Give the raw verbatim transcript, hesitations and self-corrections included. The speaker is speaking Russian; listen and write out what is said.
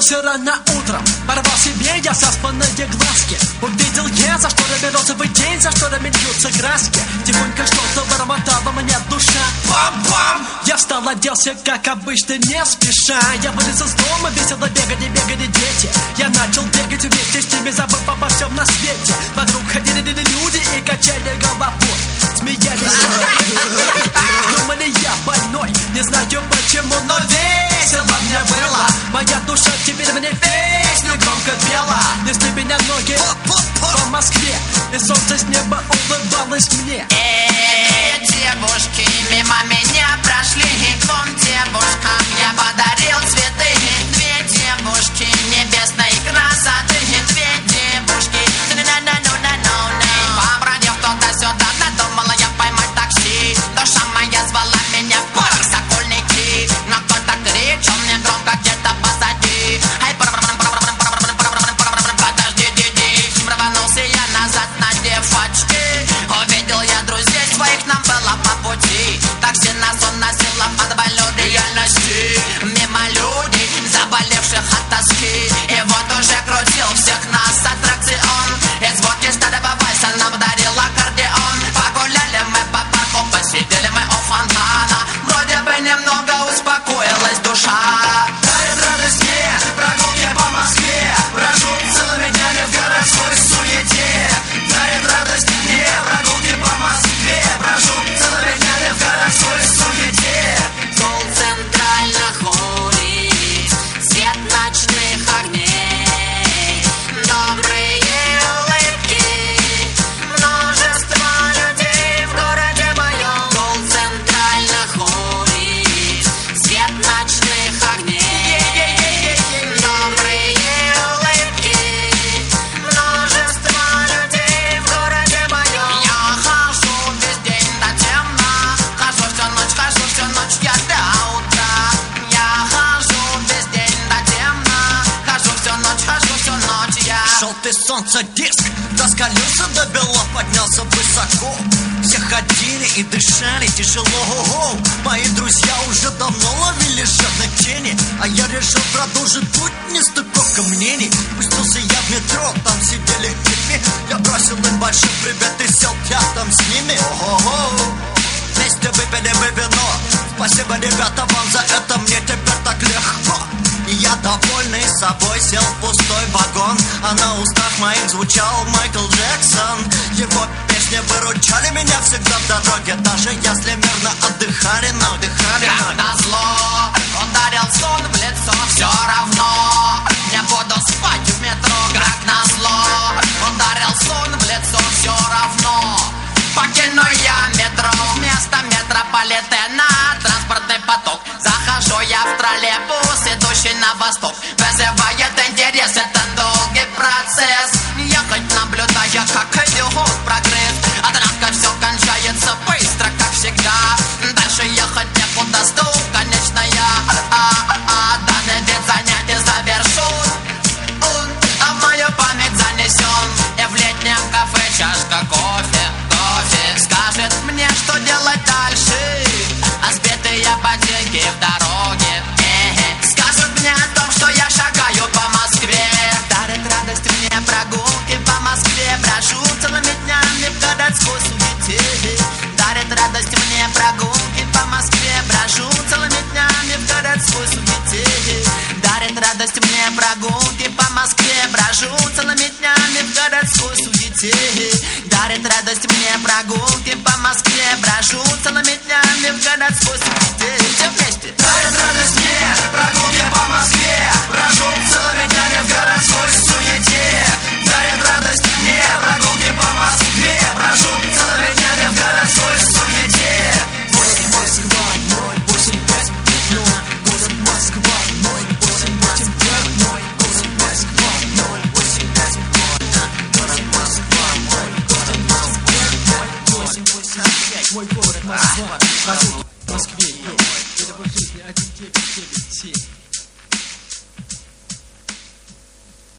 Проснулся рано утром, порвал себе я заспанные глазки. Увидел я, за шторами розовый день, за шторами льются краски. Тихонько что-то бормотала мне душа. Пам-пам! Я встал, оделся, как обычно, не спеша. Я вылез из дома, весело бегали, бегали дети. Я начал бегать вместе с ними, забыв обо всем на свете. Вокруг ходили люди и качали головой, смеялись. Думали, я больной, не знаю почему, но весело мне было. Моя душа теперь мне песню громко пела. Несли меня ноги по Москве, и солнце с неба улыбалось мне. Эй, девушки мимо меня прошли, к двум девушкам я подарил цветы. Две девушки небесной красоты, две девушки. Побродив туда-сюда, надумала я поймать такси. Душа моя звала меня в парк Сокольники, но кто-то кричал мне громко где-то позади. Ай, подожди, диди. Рванулся я назад, надев очки. Увидел я друзей своих, нам было по пути. Такси нас уносило в подвалю реальности. Мимо людей, заболевших от тоски. И вот уже крутил всех нас аттракцион. И звуки старого вальса нам дарил аккордеон. Погуляли мы по парку, посидели мы у фонтана. Вроде бы немного успокоилась душа. Дарит радость мне прогулки по Москве, брожу целыми днями в городской суете. Дарит радость мне прогулки по Москве, брожу целыми днями в городской суете. Пол центральных улиц, свет ночных огней, добрые улыбки, множество людей в городе моем. Пол центральных улиц, свет ночных огней, добрые улыбки, множество людей в городе моем. Я хожу весь день до темна, хожу всю ночь, хожу всю ночь я до утра. Я хожу весь день до темна, хожу всю ночь, хожу всю ночь я. Желтый солнце диск раскалился до бела, поднялся высоко. Все ходили и дышали тяжело. О-о-о. Мои друзья уже давно ловили жадной тени, а я решил продолжить путь нестыковка мнений. Пустился я в метро, там сидели хиппи. Я бросил им большой привет и сел рядом с ними. О-о-о. Вместе выпили мы вино. Спасибо, ребята, вам за это, мне теперь так легко. И я, довольный собой, сел в пустой вагон, а на устах моих звучал Майкл Джексон. Его песни выручали меня всегда в дороге, даже если мирно отдыхали, но отдыхали. Как назло, ударил сон в лицо, все равно не буду спать в метро. Как назло, ударил сон в лицо, все равно покину я метро. Вместо метрополитена транспортный поток. Захожу я в троллейбус, идущий на восток. Вызывает интерес, это долгий процесс. Ехать, наблюдая, как идет прогресс. Однако все кончается быстро, как всегда. Дальше ехать некуда, стук, конечно, я А-а-а, данный вид занятий завершен, а в мою память занесен. И в летнем кафе чашка кофе, кофе скажет мне, что делать дальше. А сбитые ботинки в дороге э-э, скажут мне о том, что я шагаю по Москве. Дарит радость мне прогулки по Москве, брожу целыми днями в городской суете. Дарит радость мне прогулки по Москве, брожу целыми днями в городской суете. Дарит радость мне прогулки по Москве, брожу целыми днями в городской суете. Дарит радость мне прогулки по Москве, брожу целыми днями в городской суете. Все вместе. Дарит радость мне прогулки по Москве, брожу целыми днями в городской суете. Дарит радость мне прогулки по Москве, брожу целыми днями в городской суете. Город Москва, ноль восемь пять ноль. Город Москва, ноль восемь пять ноль. Город Москва, ноль восемь пять ноль. Город Москва, мой город Москва, ноль восемь восемь пять. Мой город Москва, прогулки в Москве. Это по жизни один девять девять семь.